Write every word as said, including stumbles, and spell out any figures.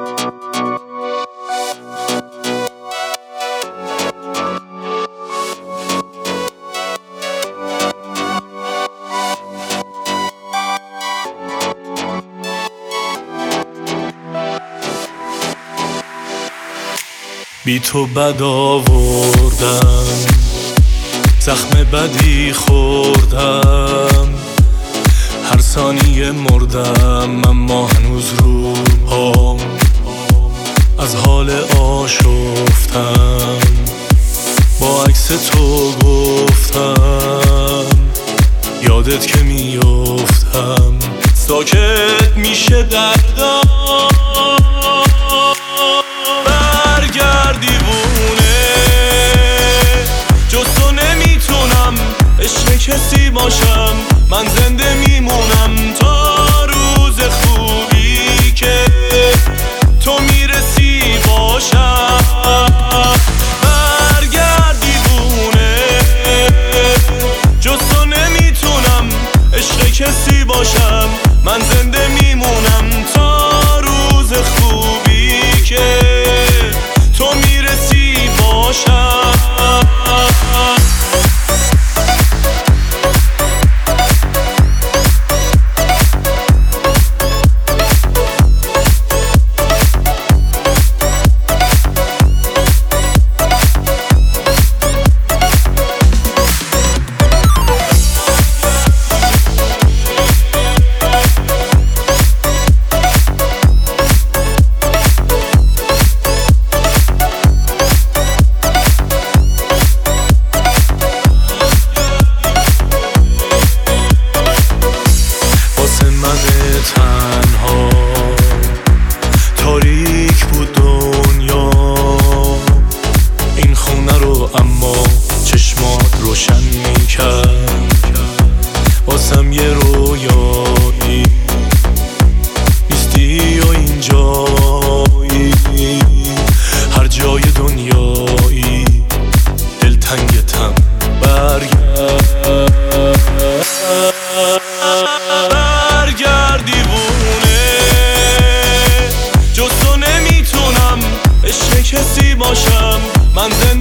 بی تو بد آوردم، زخم بدی خوردم، هر ثانیه مردم، اما هنوز رو پام از حال آشفتم. با عکس تو گفتم یادت که میافتم، ساکت میشه دردم. برگرد دیوونه، جز تو نمیتونم عشق کسی باشم. من زنده میمونم تا روز خوبی که تو میرسی باشم. برگرد دیوونه، جز تو نمیتونم عشق کسی باشم. من زنده میمونم تا روز خوبی که تو میرسی باشم. تنها تاریک بود دنیا، این خونه رو اما چشمات روشن میکرد. واسم یه رویایی نیستی و اینجایی، هر جای دنیایی دلتنگتم. برگرد دیوونه، جز تو نمیتونم عشق کسی باشم. من